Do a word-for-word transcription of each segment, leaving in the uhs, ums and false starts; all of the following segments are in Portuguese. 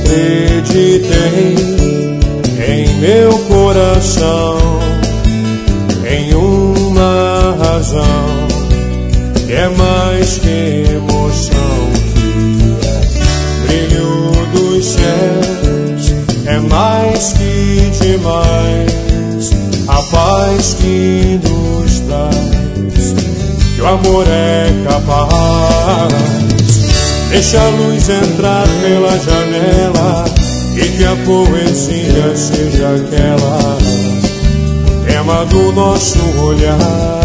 acreditei em meu coração em uma razão que é mais que emoção, que é brilho dos céus, é mais que demais, a paz que nos traz, que o amor é capaz. Deixa a luz entrar pela janela e que a poesia seja aquela, o tema do nosso olhar.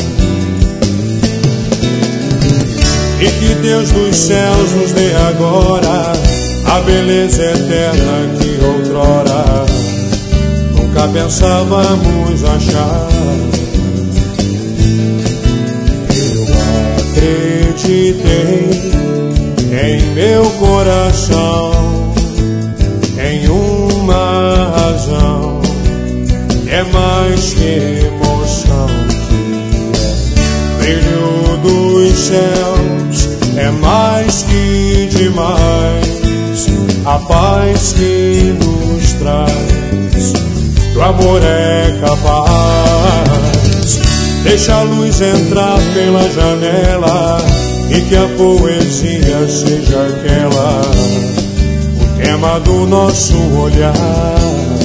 E que Deus dos céus nos dê agora a beleza eterna que outrora nunca pensávamos achar. Eu acreditei em meu coração em uma razão que é mais que emoção, que é brilho dos céus, é mais que demais, a paz que nos traz, que o amor é capaz. Deixa a luz entrar pela janela e que a poesia seja aquela, o tema do nosso olhar.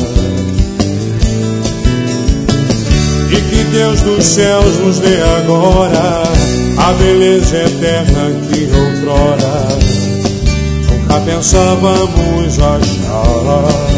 E que Deus dos céus nos dê agora a beleza eterna que outrora nunca pensávamos achar.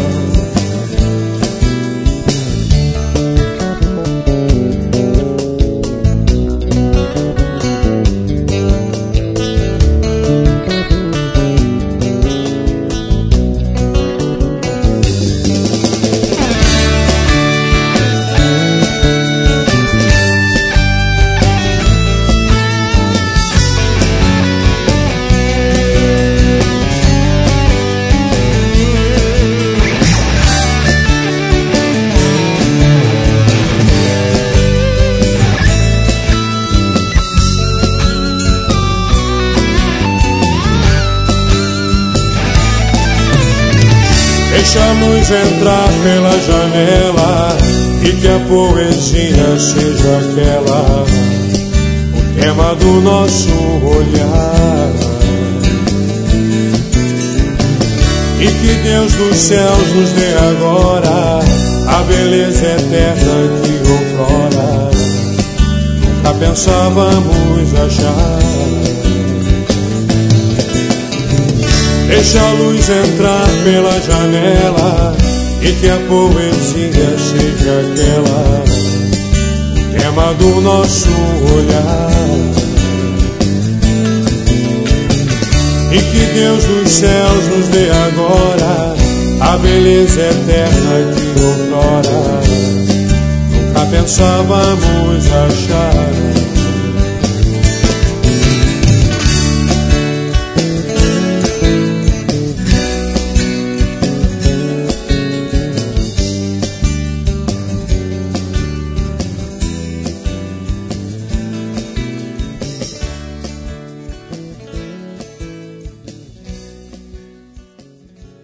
Deixa a luz entrar pela janela e que a poesia seja aquela, o tema do nosso olhar. E que Deus dos céus nos dê agora a beleza eterna que outrora nunca pensávamos achar. Deixa a luz entrar pela janela e que a poesia seja aquela, o tema do nosso olhar. E que Deus dos céus nos dê agora a beleza eterna que outrora nunca pensávamos achar.